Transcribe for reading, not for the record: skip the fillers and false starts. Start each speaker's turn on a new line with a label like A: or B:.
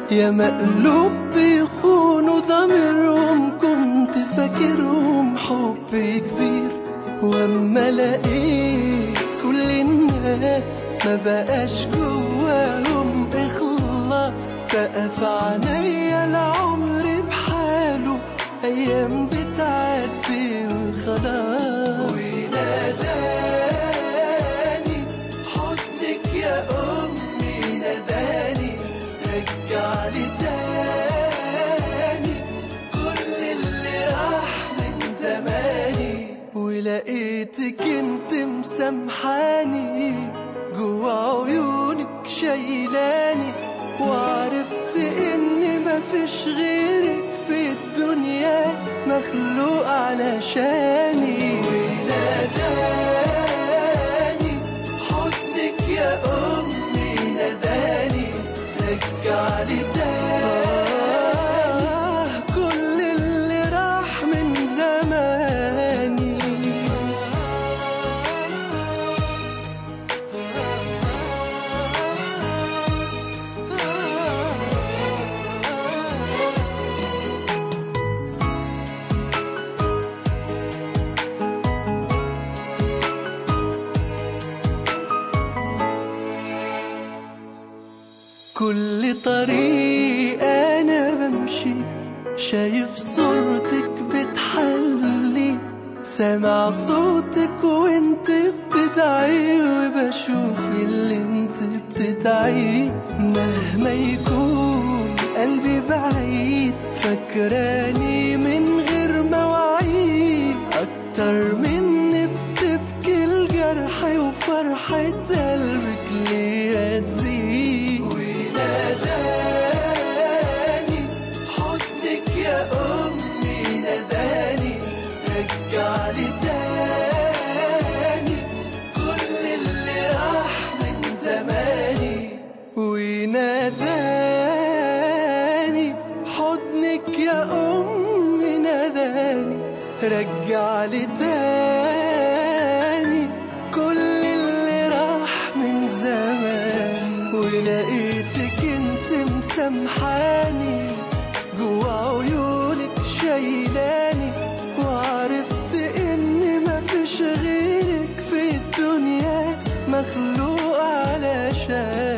A: يا مقلوب بيخونوا ضميرهم، كنت فاكرهم حب كبير، واما لقيت كل الناس ما بقاش جواهم اخلاص، بقى في عينيا العمر بحاله ايام بتعدي وخلاص. وناداني حضنك يا امي، ناداني رجعلي تاني كل اللي راح من زماني، ولقيتك انت مسامحاني جوا عيونك شايلاني، وعرفت ان مفيش غيرك في الدنيا مخلوق علشاني. وناداني حضنك يا امي، ناداني رجعلي تاني كل اللي راح من زماني. كل طريق انا بمشي شايف صورتك بتحلي، سامع صوتك وانت بتدعي، وبشوف اللي انت بتدعيه. مهما يكون قلبي بعيد فاكراني من غير مواعيد، اكتر مني بتبكي الجرح وفرحة قلبك ليا تزيد. وناداني حضنك يا امي، ناداني رجعلي تاني كل اللي راح من زماني. وناداني حضنك يا امي، ناداني رجعلي تاني كل اللي راح من زماني، ولقيتك انت مسامحاني جوا عيونك شايلاني، وعرفت ان مفيش غيرك في الدنيا مخلوق علشان